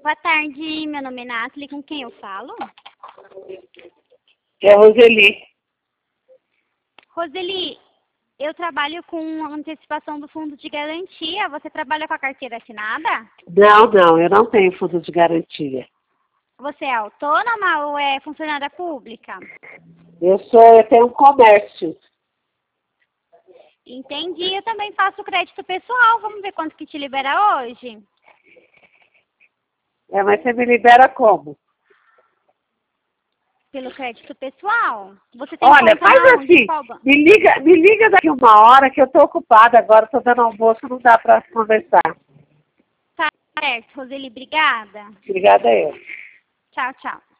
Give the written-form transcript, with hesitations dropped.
Boa tarde, meu nome é Nathalie, com quem eu falo? É a Roseli. Roseli, eu trabalho com antecipação do fundo de garantia. Você trabalha com a carteira assinada? Não, eu não tenho fundo de garantia. Você é autônoma ou é funcionária pública? Eu tenho um comércio. Entendi, eu também faço crédito pessoal. Vamos ver quanto que te libera hoje? Mas você me libera como? Pelo crédito pessoal. Você tem Olha, conta faz na onde? assim, Qual banco? me liga daqui uma hora que eu tô ocupada agora, tô dando almoço, não dá pra conversar. Tá certo, Roseli, obrigada. Obrigada eu. Tchau, tchau.